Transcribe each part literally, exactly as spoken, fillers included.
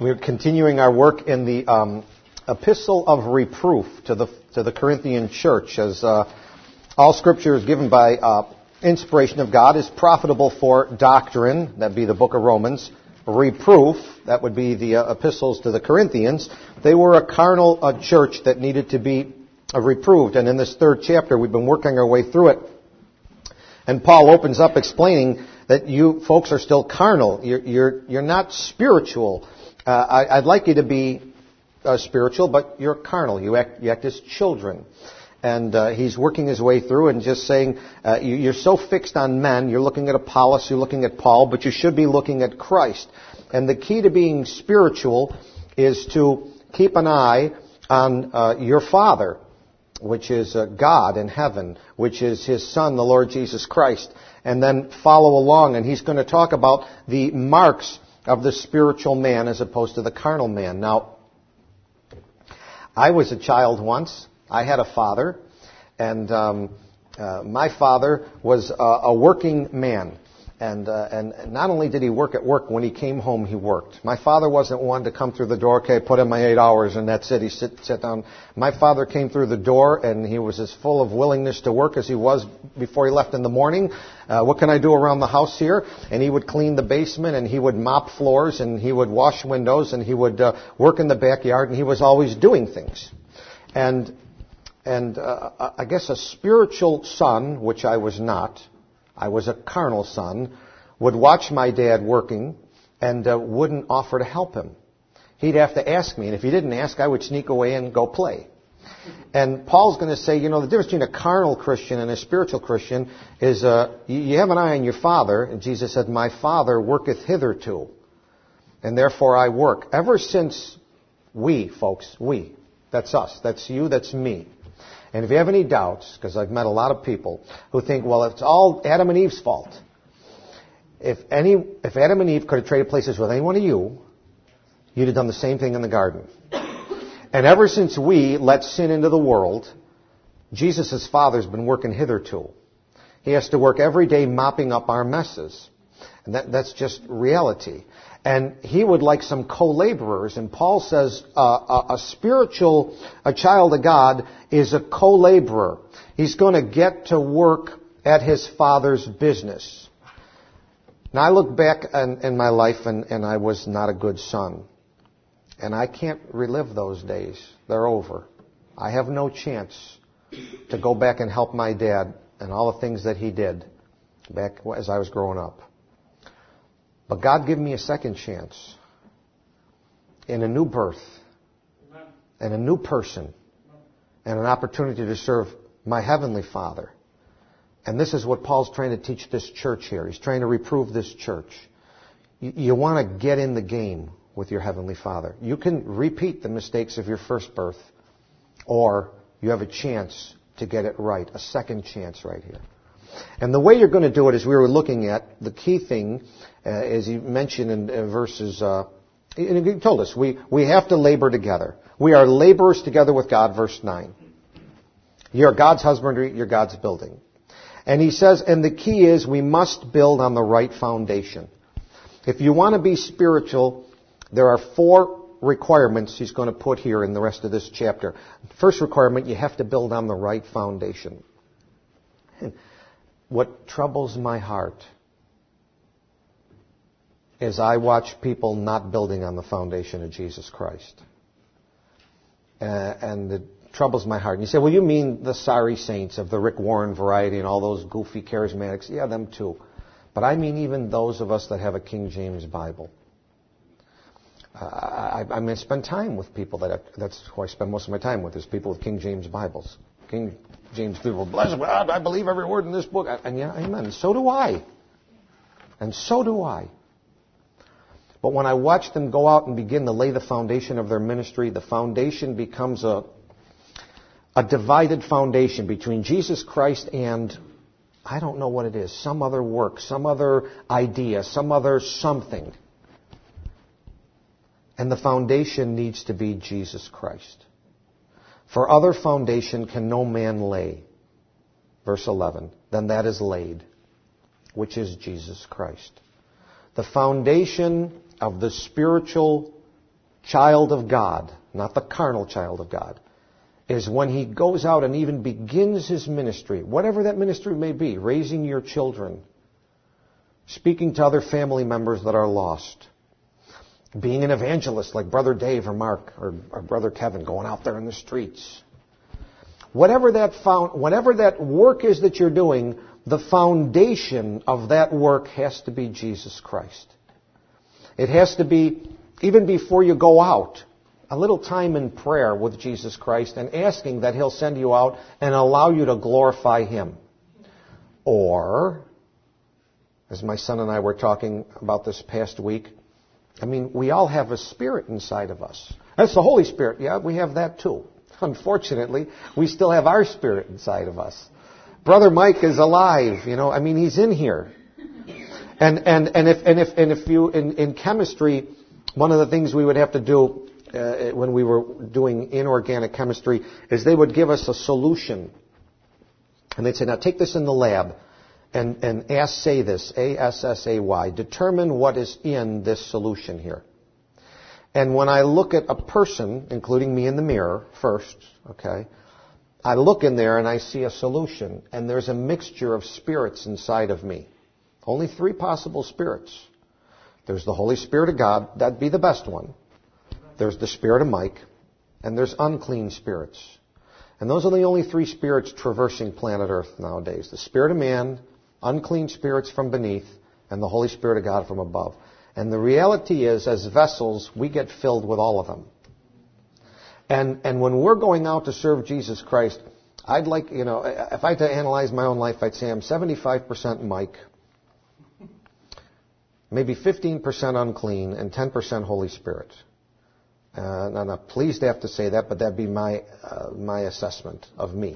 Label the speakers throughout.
Speaker 1: We're continuing our work in the um, Epistle of Reproof to the to the Corinthian church, as uh, all Scripture is given by uh, inspiration of God, is profitable for doctrine, that'd be the book of Romans. Reproof, that would be the uh, epistles to the Corinthians. They were a carnal uh, church that needed to be uh, reproved, and in this third chapter, we've been working our way through it. And Paul opens up explaining that you folks are still carnal. You're you're, you're not spiritual. Uh, I, I'd like you to be uh, spiritual, but you're carnal. You act, you act as children. And uh, he's working his way through and just saying, uh, you, you're so fixed on men, you're looking at Apollos, you're looking at Paul, but you should be looking at Christ. And the key to being spiritual is to keep an eye on uh, your Father, which is uh, God in heaven, which is His Son, the Lord Jesus Christ. And then follow along, and he's going to talk about the marks of the spiritual man as opposed to the carnal man. Now, I was a child once. I had a father, and um, uh, my father was uh, a working man. And uh, and not only did he work at work, when he came home, he worked. My father wasn't one to come through the door, okay, put in my eight hours, and that's it. He sit, sit down. My father came through the door, and he was as full of willingness to work as he was before he left in the morning. Uh, what can I do around the house here? And he would clean the basement, and he would mop floors, and he would wash windows, and he would uh, work in the backyard, and he was always doing things. And and uh, I guess a spiritual son, which I was not, I was a carnal son, would watch my dad working and uh, wouldn't offer to help him. He'd have to ask me, and if he didn't ask, I would sneak away and go play. And Paul's going to say, you know, the difference between a carnal Christian and a spiritual Christian is uh, you have an eye on your Father, and Jesus said, my Father worketh hitherto, and therefore I work. Ever since we, folks, we, that's us, that's you, that's me. And if you have any doubts, because I've met a lot of people who think, well, it's all Adam and Eve's fault. If any, if Adam and Eve could have traded places with any one of you, you'd have done the same thing in the garden. And ever since we let sin into the world, Jesus' Father's been working hitherto. He has to work every day mopping up our messes. And that, that's just reality. And he would like some co-laborers. And Paul says uh, a, a spiritual, a child of God is a co-laborer. He's going to get to work at his Father's business. Now, I look back in, in my life, and, and I was not a good son. And I can't relive those days. They're over. I have no chance to go back and help my dad and all the things that he did back as I was growing up. But God gave me a second chance in a new birth and a new person and an opportunity to serve my Heavenly Father. And this is what Paul's trying to teach this church here. He's trying to reprove this church. You, you want to get in the game with your Heavenly Father. You can repeat the mistakes of your first birth, or you have a chance to get it right, a second chance right here. And the way you're going to do it, as we were looking at, the key thing, uh, as he mentioned in uh, verses, uh, and he told us, we, we have to labor together. We are laborers together with God, verse nine. You're God's husbandry, you're God's building. And he says, and the key is we must build on the right foundation. If you want to be spiritual, there are four requirements he's going to put here in the rest of this chapter. First requirement, you have to build on the right foundation. What troubles my heart is I watch people not building on the foundation of Jesus Christ. Uh, and it troubles my heart. And you say, well, you mean the sorry saints of the Rick Warren variety and all those goofy charismatics? Yeah, them too. But I mean even those of us that have a King James Bible. Uh, I, I mean, I spend time with people that have, that's who I spend most of my time with, is people with King James Bibles. King James people, bless God, I believe every word in this book. And yeah, amen. So do I. And so do I. But when I watch them go out and begin to lay the foundation of their ministry, the foundation becomes a, a divided foundation between Jesus Christ and, I don't know what it is, some other work, some other idea, some other something. And the foundation needs to be Jesus Christ. For other foundation can no man lay, verse eleven, than that is laid, which is Jesus Christ. The foundation of the spiritual child of God, not the carnal child of God, is when he goes out and even begins his ministry, whatever that ministry may be, raising your children, speaking to other family members that are lost, being an evangelist like Brother Dave or Mark or, or Brother Kevin, going out there in the streets. Whatever that found, whatever that work is that you're doing, the foundation of that work has to be Jesus Christ. It has to be, even before you go out, a little time in prayer with Jesus Christ and asking that He'll send you out and allow you to glorify Him. Or, as my son and I were talking about this past week, I mean, we all have a spirit inside of us. That's the Holy Spirit. Yeah, we have that too. Unfortunately, we still have our spirit inside of us. Brother Mike is alive, you know. I mean, he's in here. And and and if and if and if you in, in chemistry, one of the things we would have to do uh, when we were doing inorganic chemistry is they would give us a solution, and they'd say, "Now take this in the lab, and and assay this, A S S A Y, determine what is in this solution here." And when I look at a person, including me in the mirror first, okay, I look in there and I see a solution, and there's a mixture of spirits inside of me. Only three possible spirits. There's the Holy Spirit of God, that'd be the best one. There's the Spirit of Mike, and there's unclean spirits. And those are the only three spirits traversing planet Earth nowadays. The Spirit of man, unclean spirits from beneath, and the Holy Spirit of God from above. And the reality is, as vessels, we get filled with all of them. And and when we're going out to serve Jesus Christ, I'd like, you know, if I had to analyze my own life, I'd say I'm seventy-five percent Mike, maybe fifteen percent unclean, and ten percent Holy Spirit. Uh, and I'm not pleased to have to say that, but that'd be my uh, my assessment of me.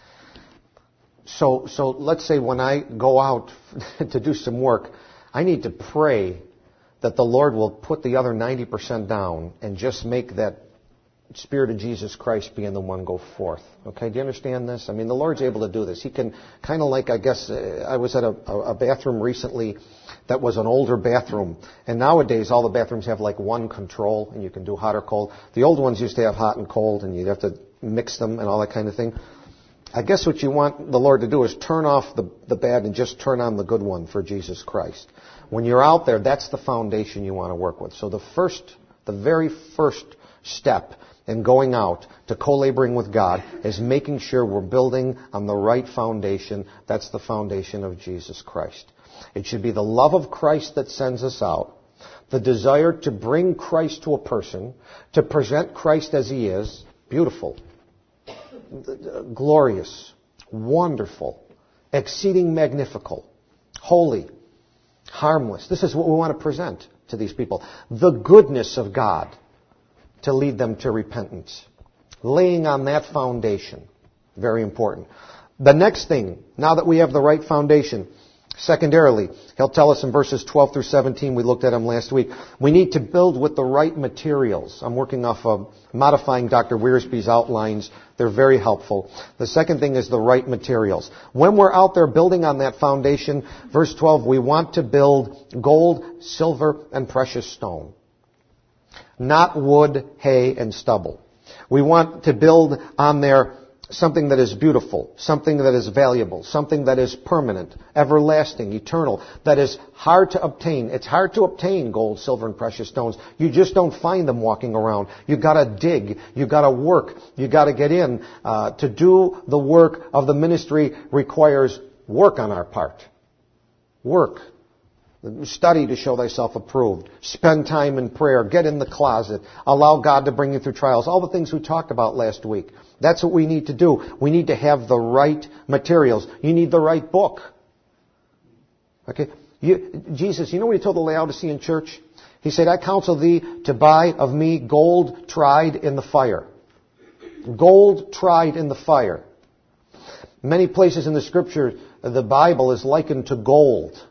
Speaker 1: So so let's say when I go out to do some work, I need to pray that the Lord will put the other ninety percent down and just make that Spirit of Jesus Christ being the one go forth. Okay, do you understand this? I mean, the Lord's able to do this. He can kind of like, I guess, uh, I was at a, a bathroom recently that was an older bathroom. And nowadays, all the bathrooms have like one control, and you can do hot or cold. The old ones used to have hot and cold, and you'd have to mix them and all that kind of thing. I guess what you want the Lord to do is turn off the, the bad and just turn on the good one for Jesus Christ. When you're out there, that's the foundation you want to work with. So the first, the very first step in going out to co-laboring with God is making sure we're building on the right foundation. That's the foundation of Jesus Christ. It should be the love of Christ that sends us out, the desire to bring Christ to a person, to present Christ as He is, beautiful, glorious, wonderful, exceeding magnifical, holy, harmless. This is what we want to present to these people. The goodness of God to lead them to repentance. Laying on that foundation. Very important. The next thing, now that we have the right foundation, secondarily, he'll tell us in verses twelve through seventeen, we looked at them last week, we need to build with the right materials. I'm working off of modifying Doctor Wiersbe's outlines. They're very helpful. The second thing is the right materials. When we're out there building on that foundation, verse twelve, we want to build gold, silver, and precious stone. Not wood, hay, and stubble. We want to build on there something that is beautiful, something that is valuable, something that is permanent, everlasting, eternal, that is hard to obtain. It's hard to obtain gold, silver, and precious stones. You just don't find them walking around. You've got to dig. You've got to work. You've got to get in. Uh, to do the work of the ministry requires work on our part. Work. Study to show thyself approved. Spend time in prayer. Get in the closet. Allow God to bring you through trials. All the things we talked about last week. That's what we need to do. We need to have the right materials. You need the right book. Okay? You, Jesus, you know what He told the Laodicean church? He said, I counsel thee to buy of me gold tried in the fire. Gold tried in the fire. Many places in the Scripture, the Bible is likened to gold.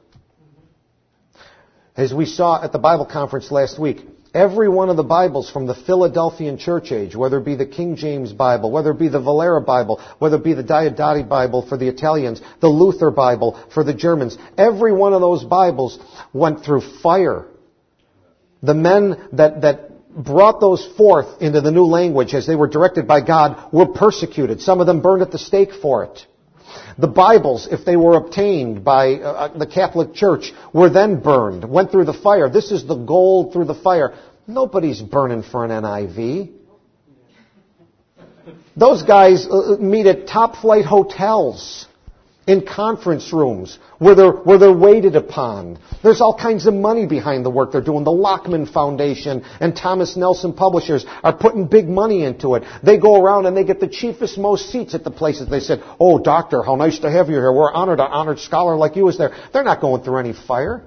Speaker 1: As we saw at the Bible conference last week, every one of the Bibles from the Philadelphian church age, whether it be the King James Bible, whether it be the Valera Bible, whether it be the Diodati Bible for the Italians, the Luther Bible for the Germans, every one of those Bibles went through fire. The men that, that brought those forth into the new language as they were directed by God were persecuted. Some of them burned at the stake for it. The Bibles, if they were obtained by uh, the Catholic Church, were then burned, went through the fire. This is the gold through the fire. Nobody's burning for an N I V. Those guys uh, meet at top-flight hotels, in conference rooms, where they're, where they're waited upon. There's all kinds of money behind the work they're doing. The Lockman Foundation and Thomas Nelson Publishers are putting big money into it. They go around and they get the chiefest, most seats at the places. They said, "Oh, doctor, how nice to have you here. We're honored. An honored scholar like you is there." They're not going through any fire.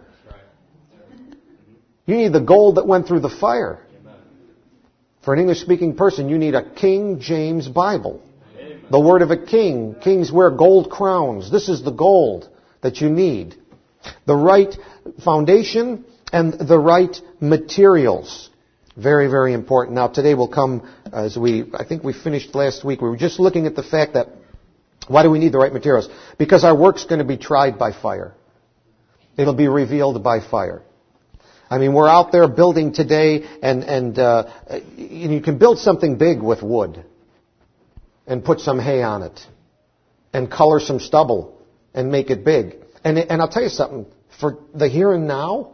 Speaker 1: You need the gold that went through the fire. For an English-speaking person, you need a King James Bible. The word of a king. Kings wear gold crowns. This is the gold that you need. The right foundation and the right materials. Very, very important. Now today will come as we, I think we finished last week. We were just looking at the fact that why do we need the right materials? Because our work's going to be tried by fire. It'll be revealed by fire. I mean, we're out there building today and, and, uh, you can build something big with wood. And put some hay on it. And color some stubble. And make it big. And, and I'll tell you something. For the here and now,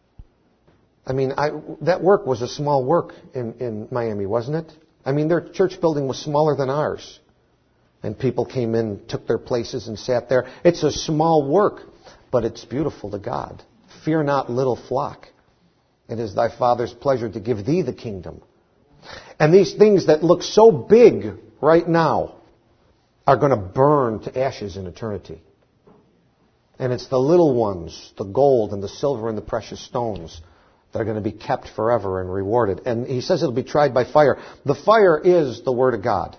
Speaker 1: I mean, I, that work was a small work in, in Miami, wasn't it? I mean, their church building was smaller than ours. And people came in, took their places and sat there. It's a small work, but it's beautiful to God. Fear not, little flock. It is thy Father's pleasure to give thee the kingdom. And these things that look so big right now are going to burn to ashes in eternity. And it's the little ones, the gold and the silver and the precious stones, that are going to be kept forever and rewarded. And he says it'll be tried by fire. The fire is the Word of God.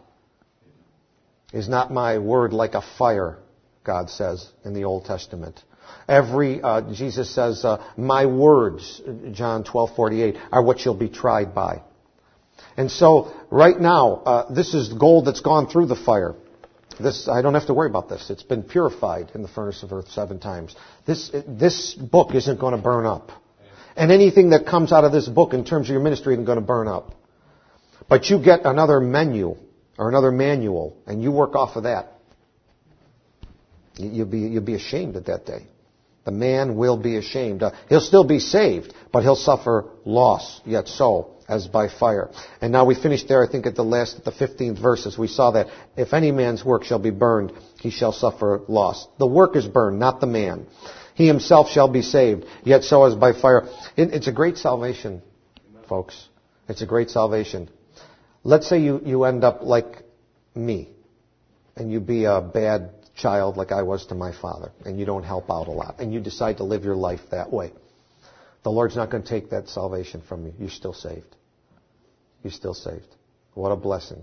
Speaker 1: Is not my word like a fire, God says in the Old Testament. Every, uh, Jesus says, uh, my words, John twelve forty-eight, are what you'll be tried by. And so, right now, uh, this is gold that's gone through the fire. This, I don't have to worry about this. It's been purified in the furnace of earth seven times. This, this book isn't going to burn up. And anything that comes out of this book in terms of your ministry isn't going to burn up. But you get another menu or another manual and you work off of that. You'll be, you'll be ashamed at that day. The man will be ashamed. Uh, he'll still be saved, but he'll suffer loss, yet so, as by fire. And now we finished there, I think, at the last, at the fifteenth verses. We saw that if any man's work shall be burned, he shall suffer loss. The work is burned, not the man. He himself shall be saved, yet so as by fire. It, it's a great salvation, folks. It's a great salvation. Let's say you, you end up like me, and you be a bad child like I was to my father, and you don't help out a lot, and you decide to live your life that way. The Lord's not going to take that salvation from you. You're still saved. You're still saved. What a blessing.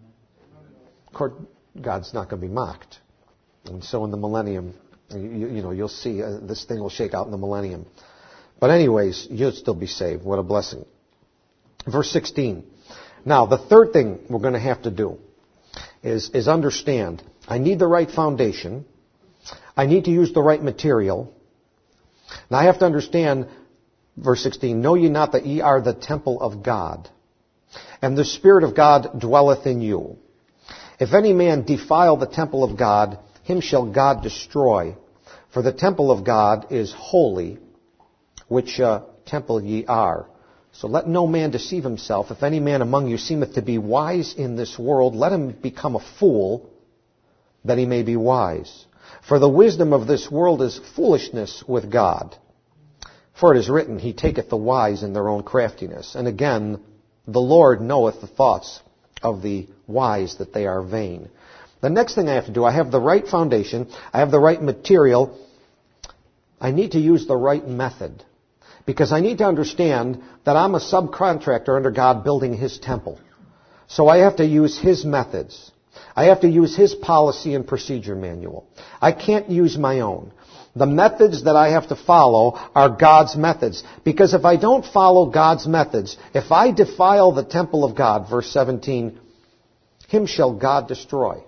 Speaker 1: Of course, God's not going to be mocked. And so in the millennium, you, you know, you'll see uh, this thing will shake out in the millennium. But anyways, you'll still be saved. What a blessing. Verse sixteen. Now, the third thing we're going to have to do is, is understand, I need the right foundation. I need to use the right material. Now, I have to understand, verse sixteen, know ye not that ye are the temple of God, and the Spirit of God dwelleth in you. If any man defile the temple of God, him shall God destroy. For the temple of God is holy, which uh, temple ye are. So let no man deceive himself. If any man among you seemeth to be wise in this world, let him become a fool, that he may be wise. For the wisdom of this world is foolishness with God. For it is written, He taketh the wise in their own craftiness. And again, the Lord knoweth the thoughts of the wise, that they are vain. The next thing I have to do, I have the right foundation, I have the right material, I need to use the right method. Because I need to understand that I'm a subcontractor under God building His temple. So I have to use His methods. I have to use His policy and procedure manual. I can't use my own. The methods that I have to follow are God's methods. Because if I don't follow God's methods, if I defile the temple of God, verse seventeen, him shall God destroy.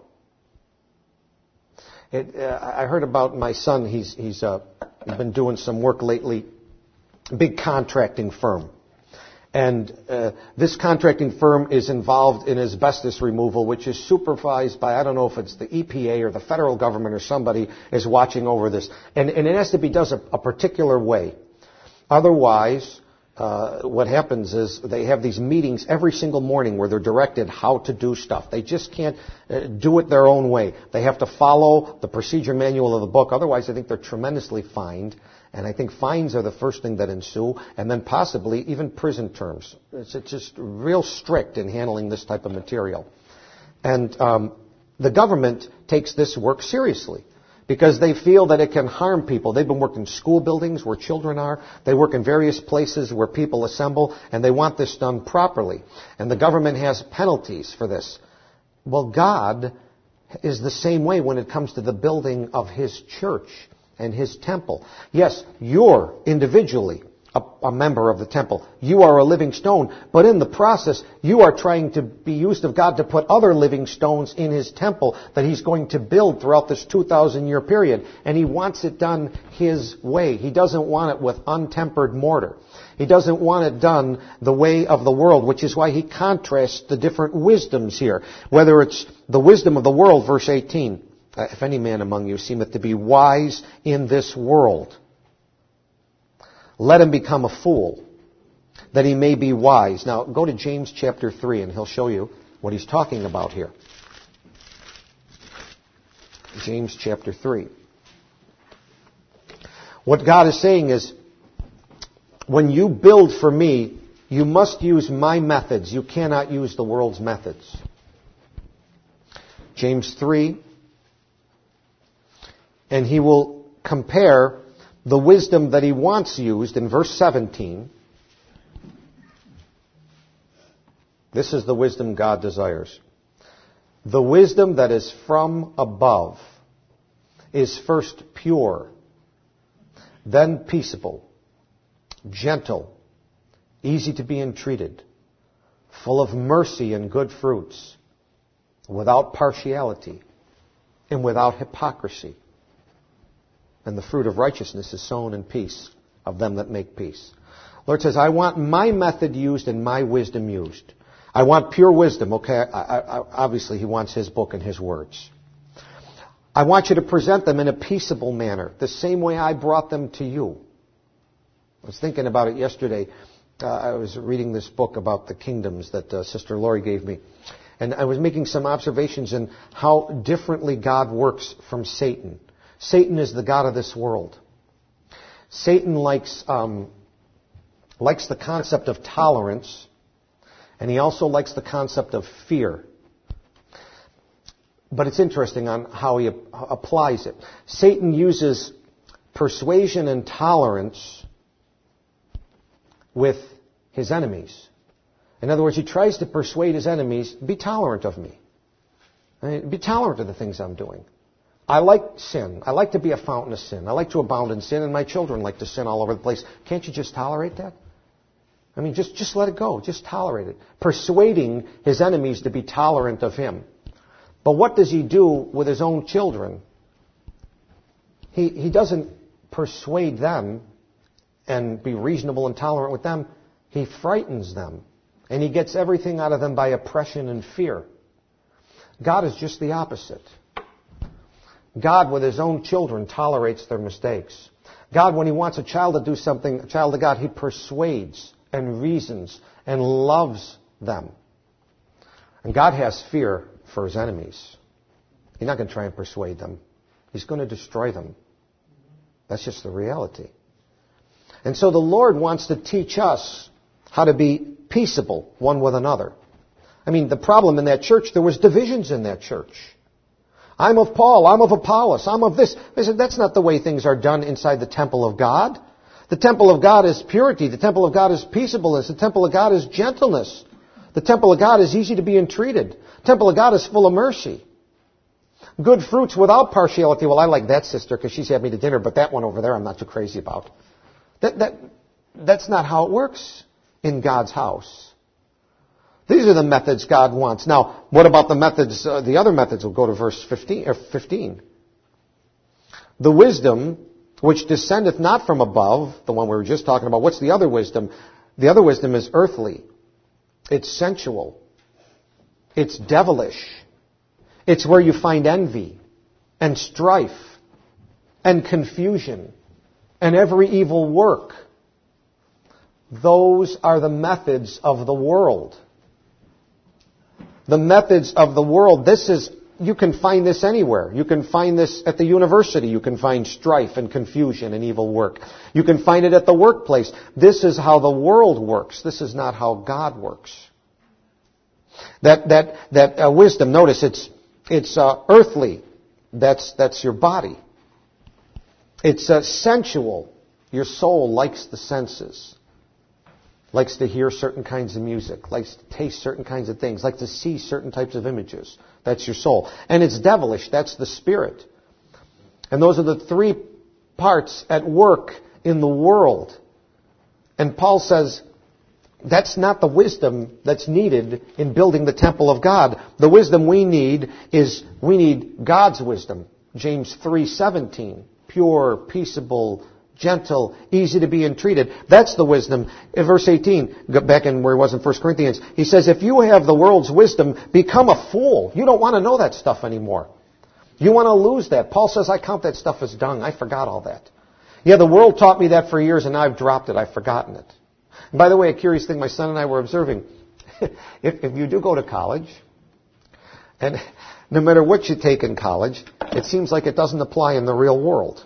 Speaker 1: It, uh, I heard about my son. He's, he's uh, been doing some work lately. Big contracting firm. And uh, this contracting firm is involved in asbestos removal, which is supervised by, I don't know if it's the E P A or the federal government or somebody is watching over this. And, and it has to be done a, a particular way. Otherwise, uh, what happens is they have these meetings every single morning where they're directed how to do stuff. They just can't uh, do it their own way. They have to follow the procedure manual of the book. Otherwise, I think they're tremendously fined. And I think fines are the first thing that ensue, and then possibly even prison terms. It's, it's just real strict in handling this type of material. And um, the government takes this work seriously because they feel that it can harm people. They've been working in school buildings where children are. They work in various places where people assemble, and they want this done properly. And the government has penalties for this. Well, God is the same way when it comes to the building of His church and His temple. Yes, you're individually a, a member of the temple. You are a living stone, but in the process, you are trying to be used of God to put other living stones in His temple that He's going to build throughout this two thousand year period. And He wants it done His way. He doesn't want it with untempered mortar. He doesn't want it done the way of the world, which is why He contrasts the different wisdoms here. Whether it's the wisdom of the world, verse eighteen. Uh, if any man among you seemeth to be wise in this world, let him become a fool, that he may be wise. Now, go to James chapter three, and he'll show you what he's talking about here. James chapter three. What God is saying is, when you build for me, you must use my methods. You cannot use the world's methods. James three. And he will compare the wisdom that he wants used in verse seventeen. This is the wisdom God desires. The wisdom that is from above is first pure, then peaceable, gentle, easy to be entreated, full of mercy and good fruits, without partiality and without hypocrisy. And the fruit of righteousness is sown in peace of them that make peace. Lord says, I want my method used and my wisdom used. I want pure wisdom. Okay, I, I, obviously He wants His book and His words. I want you to present them in a peaceable manner, the same way I brought them to you. I was thinking about it yesterday. Uh, I was reading this book about the kingdoms that uh, Sister Lori gave me. And I was making some observations in how differently God works from Satan. Satan is the god of this world. Satan likes um, likes the concept of tolerance, and he also likes the concept of fear. But it's interesting on how he ap- applies it. Satan uses persuasion and tolerance with his enemies. In other words, he tries to persuade his enemies, be tolerant of me. I mean, be tolerant of the things I'm doing. I like sin. I like to be a fountain of sin. I like to abound in sin, and my children like to sin all over the place. Can't you just tolerate that? I mean, just, just let it go. Just tolerate it. Persuading his enemies to be tolerant of him. But what does he do with his own children? He, he doesn't persuade them and be reasonable and tolerant with them. He frightens them. And he gets everything out of them by oppression and fear. God is just the opposite. God, with His own children, tolerates their mistakes. God, when He wants a child to do something, a child of God, He persuades and reasons and loves them. And God has fear for His enemies. He's not going to try and persuade them. He's going to destroy them. That's just the reality. And so the Lord wants to teach us how to be peaceable one with another. I mean, the problem in that church, there was divisions in that church. I'm of Paul, I'm of Apollos, I'm of this. They said, that's not the way things are done inside the temple of God. The temple of God is purity. The temple of God is peaceableness. The temple of God is gentleness. The temple of God is easy to be entreated. The temple of God is full of mercy. Good fruits without partiality. Well, I like that sister because she's had me to dinner, but that one over there I'm not too crazy about. That, that, that's not how it works in God's house. These are the methods God wants. Now, what about the methods, uh, the other methods? We'll go to verse fifteen, or fifteen. The wisdom which descendeth not from above, the one we were just talking about. What's the other wisdom? The other wisdom is earthly. It's sensual. It's devilish. It's where you find envy and strife and confusion and every evil work. Those are the methods of the world. The methods of the world. This is, you can find this anywhere. You can find this at the university. You can find strife and confusion and evil work. You can find it at the workplace. This is how the world works. This is not how God works. That that that uh, wisdom. Notice it's it's uh, earthly. That's that's your body. It's uh, sensual. Your soul likes the senses. Likes to hear certain kinds of music, likes to taste certain kinds of things, likes to see certain types of images. That's your soul. And it's devilish. That's the spirit. And those are the three parts at work in the world. And Paul says, that's not the wisdom that's needed in building the temple of God. The wisdom we need is, we need God's wisdom. James three seventeen. Pure, peaceable, gentle, easy to be entreated. That's the wisdom. In verse eighteen, back in where he was in First Corinthians, he says, if you have the world's wisdom, become a fool. You don't want to know that stuff anymore. You want to lose that. Paul says, I count that stuff as dung. I forgot all that. Yeah, the world taught me that for years, and now I've dropped it. I've forgotten it. And by the way, a curious thing my son and I were observing. if, if you do go to college, and no matter what you take in college, it seems like it doesn't apply in the real world.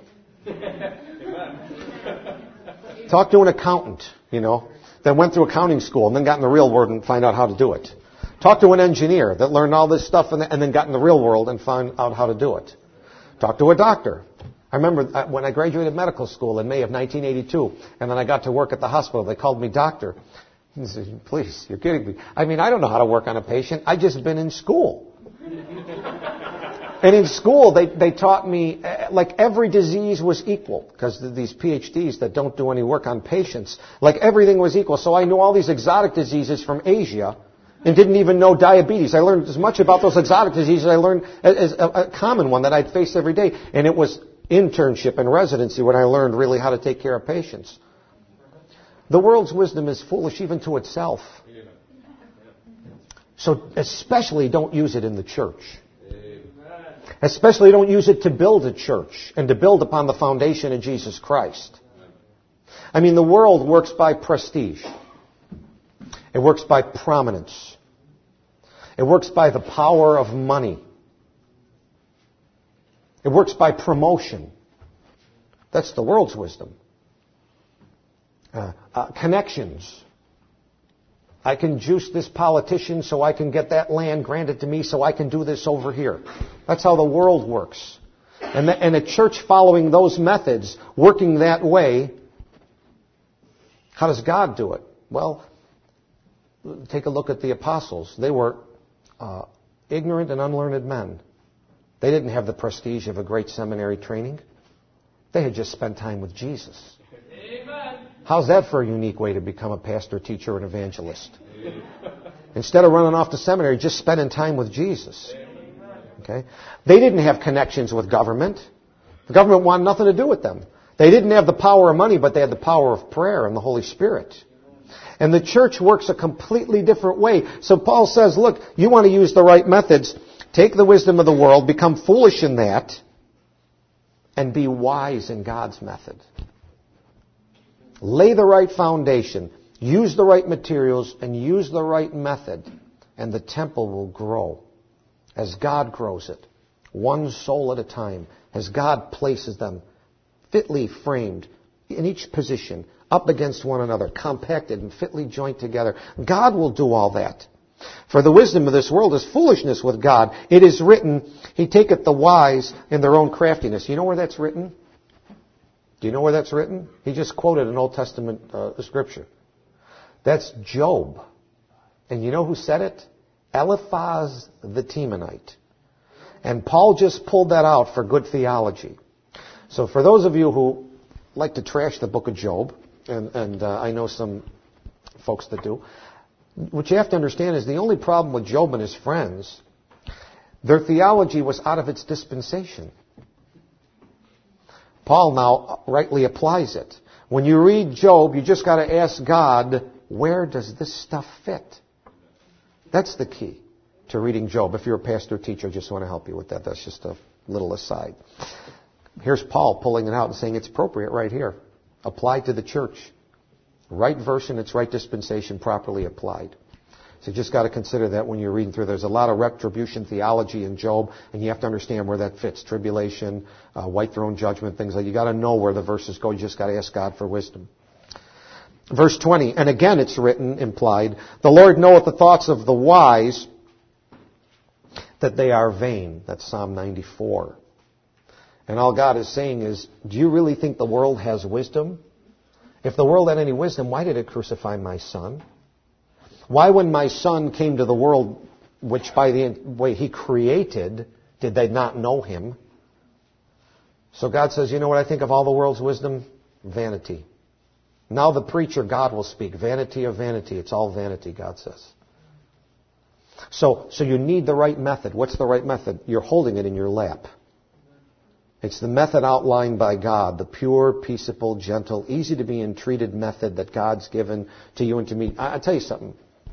Speaker 1: Talk to an accountant, you know, that went through accounting school and then got in the real world and find out how to do it. Talk to an engineer that learned all this stuff and then got in the real world and found out how to do it. Talk to a doctor. I remember when I graduated medical school in May of nineteen eighty-two, and then I got to work at the hospital. They called me doctor. He said, please, you're kidding me. I mean, I don't know how to work on a patient. I just been in school. And in school, they, they taught me, uh, like every disease was equal, because these P H Ds that don't do any work on patients, like everything was equal. So I knew all these exotic diseases from Asia and didn't even know diabetes. I learned as much about those exotic diseases as I learned as a, a common one that I'd face every day. And it was internship and residency when I learned really how to take care of patients. The world's wisdom is foolish even to itself. So especially don't use it in the church. Especially don't use it to build a church and to build upon the foundation of Jesus Christ. I mean, the world works by prestige. It works by prominence. It works by the power of money. It works by promotion. That's the world's wisdom. Uh, uh, connections. I can juice this politician so I can get that land granted to me so I can do this over here. That's how the world works. And, the, and a church following those methods, working that way, how does God do it? Well, take a look at the apostles. They were uh, ignorant and unlearned men. They didn't have the prestige of a great seminary training. They had just spent time with Jesus. Amen. How's that for a unique way to become a pastor, teacher, and evangelist? Instead of running off to seminary, just spending time with Jesus. Okay? They didn't have connections with government. The government wanted nothing to do with them. They didn't have the power of money, but they had the power of prayer and the Holy Spirit. And the church works a completely different way. So Paul says, look, you want to use the right methods. Take the wisdom of the world, become foolish in that, and be wise in God's method. Lay the right foundation, use the right materials, and use the right method, and the temple will grow as God grows it, one soul at a time, as God places them fitly framed in each position, up against one another, compacted and fitly joined together. God will do all that. For the wisdom of this world is foolishness with God. It is written, He taketh the wise in their own craftiness. You know where that's written? Do you know where that's written? He just quoted an Old Testament uh, scripture. That's Job. And you know who said it? Eliphaz the Temanite. And Paul just pulled that out for good theology. So for those of you who like to trash the book of Job, and, and uh, I know some folks that do, what you have to understand is the only problem with Job and his friends, their theology was out of its dispensation. Paul now rightly applies it. When you read Job, you just got to ask God where does this stuff fit? That's the key to reading Job. If you're a pastor or teacher, I just want to help you with that. That's just a little aside. Here's Paul pulling it out and saying it's appropriate right here. Applied to the church. Right verse in its right dispensation, properly applied. So you just got to consider that when you're reading through. There's a lot of retribution theology in Job, and you have to understand where that fits. Tribulation, uh, white throne judgment, things like that. You got to know where the verses go. You just got to ask God for wisdom. Verse twenty, and again it's written, implied, the Lord knoweth the thoughts of the wise, that they are vain. That's Psalm ninety-four. And all God is saying is, do you really think the world has wisdom? If the world had any wisdom, why did it crucify my son? Why, when my son came to the world, which by the way he created, did they not know him? So God says, you know what I think of all the world's wisdom? Vanity. Now the preacher, God will speak. Vanity of vanity. It's all vanity, God says. So, so you need the right method. What's the right method? You're holding it in your lap. It's the method outlined by God, the pure, peaceable, gentle, easy to be entreated method that God's given to you and to me. I'll tell you something.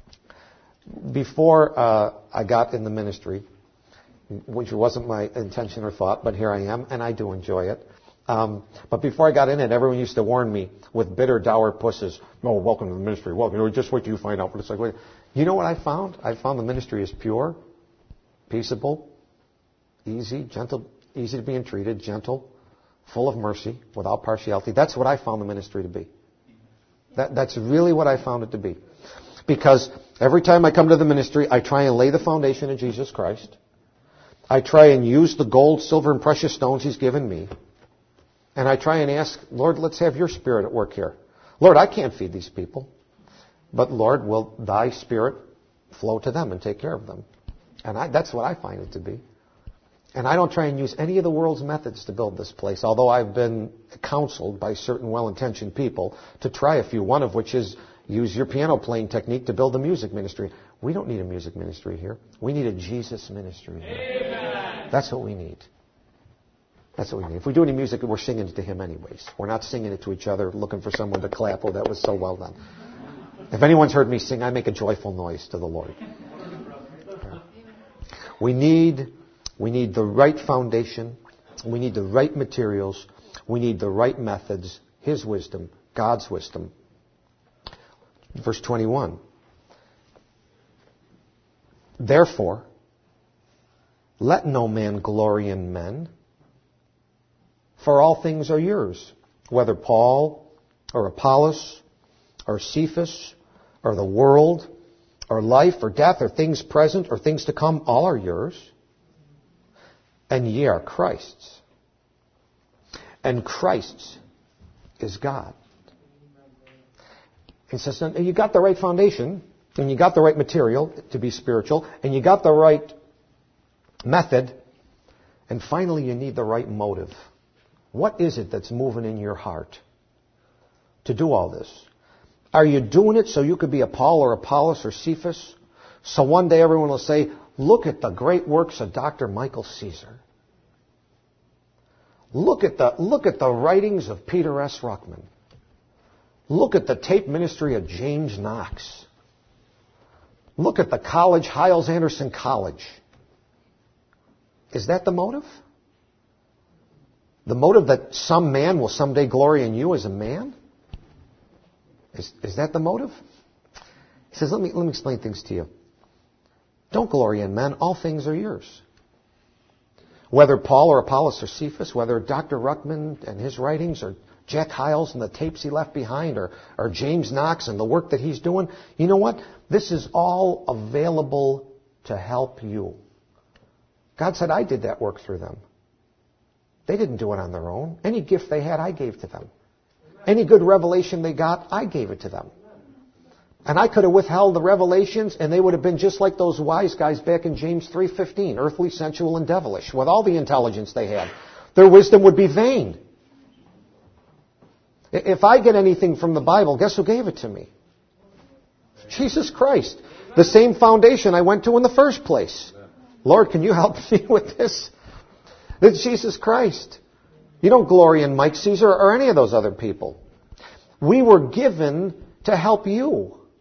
Speaker 1: Before uh, I got in the ministry, which wasn't my intention or thought, but here I am, and I do enjoy it. Um, but before I got in it, everyone used to warn me with bitter, dour pusses, oh, welcome to the ministry, welcome. You know, just wait till you find out what it's like. Wait. You know what I found? I found the ministry is pure, peaceable, easy, gentle, easy to be entreated, gentle, full of mercy, without partiality. That's what I found the ministry to be. That, that's really what I found it to be. Because every time I come to the ministry, I try and lay the foundation of Jesus Christ. I try and use the gold, silver, and precious stones He's given me. And I try and ask, Lord, let's have your Spirit at work here. Lord, I can't feed these people. But Lord, will thy Spirit flow to them and take care of them? And I, that's what I find it to be. And I don't try and use any of the world's methods to build this place, although I've been counseled by certain well-intentioned people to try a few, one of which is use your piano playing technique to build a music ministry. We don't need a music ministry here. We need a Jesus ministry here. Amen. That's what we need. That's what we need. If we do any music, we're singing it to Him anyways. We're not singing it to each other, looking for someone to clap. Oh, that was so well done. If anyone's heard me sing, I make a joyful noise to the Lord. We need, we need the right foundation. We need the right materials. We need the right methods. His wisdom, God's wisdom. Verse twenty-one. Therefore, let no man glory in men, for all things are yours, whether Paul or Apollos or Cephas or the world or life or death or things present or things to come, all are yours, and ye are Christ's. And Christ's is God. He says, you got the right foundation, and you got the right material to be spiritual, and you got the right method, and finally you need the right motive. What is it that's moving in your heart to do all this? Are you doing it so you could be a Paul or Apollos or Cephas? So one day everyone will say, look at the great works of Doctor Michael Caesar. Look at the, look at the writings of Peter S. Ruckman. Look at the tape ministry of James Knox. Look at the college, Hyles-Anderson College. Is that the motive? The motive that some man will someday glory in you as a man? Is, is that the motive? He says, let me, let me explain things to you. Don't glory in men. All things are yours. Whether Paul or Apollos or Cephas, whether Doctor Ruckman and his writings, or Jack Hyles and the tapes he left behind, or, or James Knox and the work that he's doing, you know what? This is all available to help you. God said, I did that work through them. They didn't do it on their own. Any gift they had, I gave to them. Any good revelation they got, I gave it to them. And I could have withheld the revelations, and they would have been just like those wise guys back in James three fifteen, earthly, sensual, and devilish, with all the intelligence they had. Their wisdom would be vain. If I get anything from the Bible, guess who gave it to me? Jesus Christ. The same foundation I went to in the first place. Lord, can you help me with this? It's Jesus Christ. You don't glory in Mike Caesar or any of those other people. We were given to help you.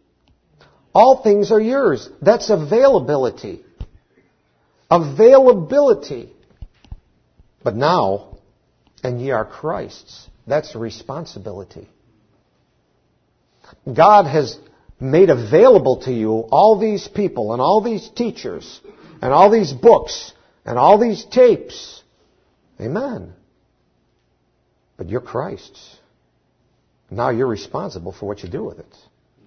Speaker 1: All things are yours. That's availability. Availability. But now, and ye are Christ's. That's responsibility. God has made available to you all these people and all these teachers and all these books and all these tapes. Amen. But you're Christ's. Now you're responsible for what you do with it.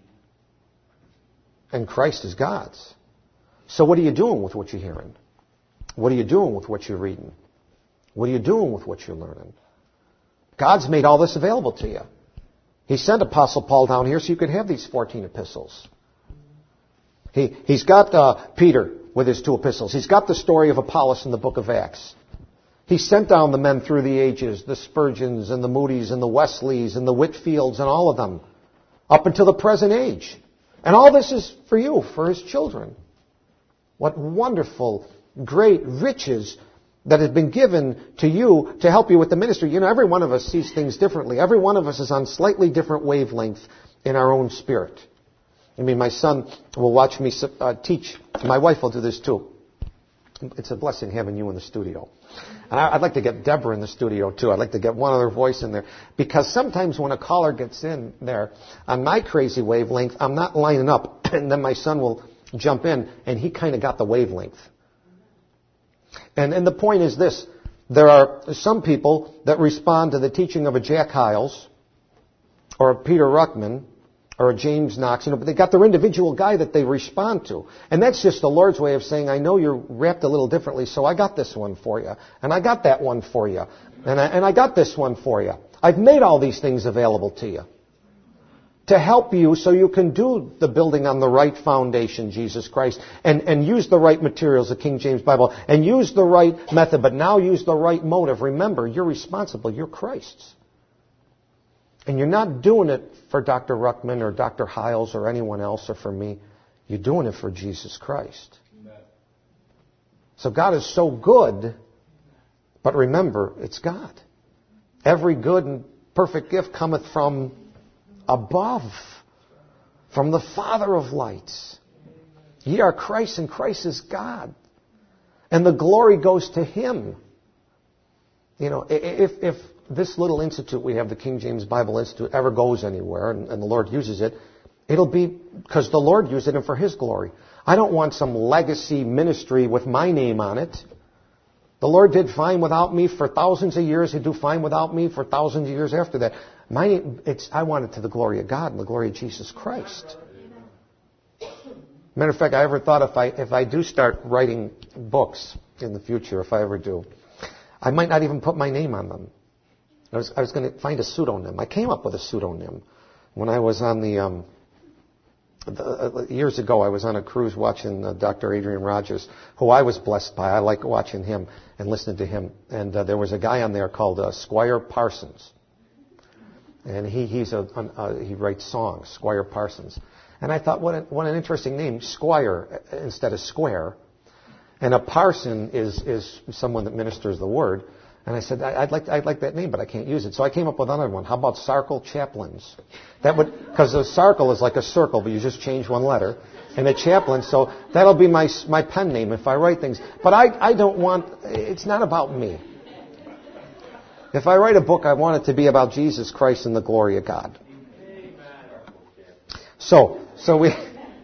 Speaker 1: And Christ is God's. So what are you doing with what you're hearing? What are you doing with what you're reading? What are you doing with what you're learning? God's made all this available to you. He sent Apostle Paul down here so you could have these fourteen epistles. He, he's got uh, Peter with his two epistles. He's got the story of Apollos in the book of Acts. He sent down the men through the ages, the Spurgeons and the Moody's and the Wesleys and the Whitfields and all of them, up until the present age. And all this is for you, for His children. What wonderful, great riches that has been given to you to help you with the ministry. You know, every one of us sees things differently. Every one of us is on slightly different wavelength in our own spirit. I mean, my son will watch me uh, teach. My wife will do this too. It's a blessing having you in the studio. And I'd like to get Deborah in the studio too. I'd like to get one other voice in there. Because sometimes when a caller gets in there, on my crazy wavelength, I'm not lining up. And then my son will jump in, and he kind of got the wavelength. And, and the point is this. There are some people that respond to the teaching of a Jack Hyles or a Peter Ruckman or a James Knox, you know, but they got their individual guy that they respond to. And that's just the Lord's way of saying, I know you're wrapped a little differently, so I got this one for you. And I got that one for you. And I, and I got this one for you. I've made all these things available to you to help you so you can do the building on the right foundation, Jesus Christ, and, and use the right materials, the King James Bible, and use the right method, but now use the right motive. Remember, you're responsible. You're Christ's. And you're not doing it for Doctor Ruckman or Doctor Hyles or anyone else or for me. You're doing it for Jesus Christ. Amen. So God is so good, but remember, it's God. Every good and perfect gift cometh from above, from the Father of lights. Ye are Christ, and Christ is God. And the glory goes to Him. You know, if, if this little institute we have, the King James Bible Institute, ever goes anywhere, and, and the Lord uses it, it'll be because the Lord used it and for His glory. I don't want some legacy ministry with my name on it. The Lord did fine without me for thousands of years. He'd do fine without me for thousands of years after that. My name, it's, I want it to the glory of God and the glory of Jesus Christ. Matter of fact, I ever thought if I if I do start writing books in the future, if I ever do, I might not even put my name on them. I was I was going to find a pseudonym. I came up with a pseudonym when I was on the, um, the uh, years ago. I was on a cruise watching uh, Doctor Adrian Rogers, who I was blessed by. I like watching him and listening to him. And uh, there was a guy on there called uh, Squire Parsons. And he he's a, uh, he writes songs, Squire Parsons. And I thought, what, a, what an interesting name, Squire instead of Square. And a parson is is someone that ministers the word. And I said, I'd like I'd like that name, but I can't use it. So I came up with another one. How about Sarkle Chaplains? That would, because the Sarkle is like a circle, but you just change one letter. And a chaplain, so that'll be my my pen name if I write things. But I I don't want. It's not about me. If I write a book, I want it to be about Jesus Christ and the glory of God. So, so we...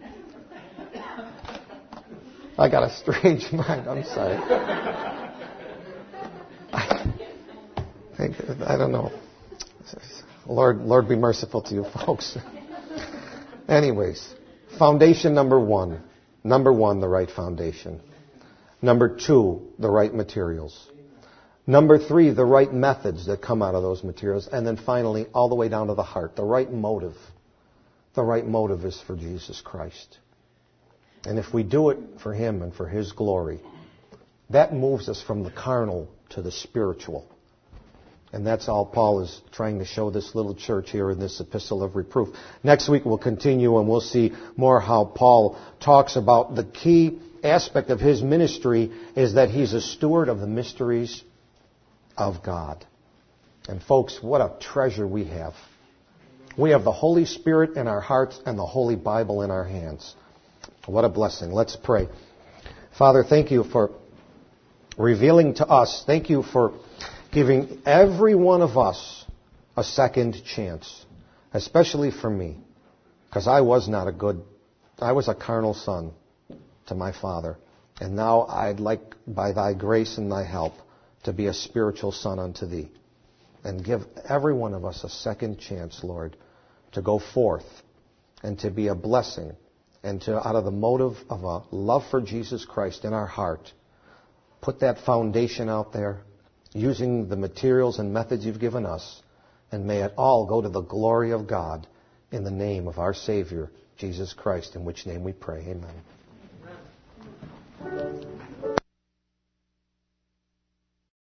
Speaker 1: I got a strange mind. I'm sorry. I, I don't know. Lord, Lord be merciful to you folks. Anyways, foundation number one. Number one, the right foundation. Number two, the right materials. Number three, the right methods that come out of those materials. And then finally, all the way down to the heart, the right motive. The right motive is for Jesus Christ. And if we do it for Him and for His glory, that moves us from the carnal to the spiritual. And that's all Paul is trying to show this little church here in this epistle of reproof. Next week we'll continue and we'll see more how Paul talks about the key aspect of his ministry is that he's a steward of the mysteries of God. And folks, what a treasure we have. We have the Holy Spirit in our hearts and the Holy Bible in our hands. What a blessing. Let's pray. Father, thank you for revealing to us. Thank you for giving every one of us a second chance, especially for me, because I was not a good, I was a carnal son to my father. And now I'd like, by thy grace and thy help, to be a spiritual son unto thee. And give every one of us a second chance, Lord, to go forth and to be a blessing and to, out of the motive of a love for Jesus Christ in our heart, put that foundation out there using the materials and methods you've given us, and may it all go to the glory of God in the name of our Savior, Jesus Christ, in which name we pray. Amen.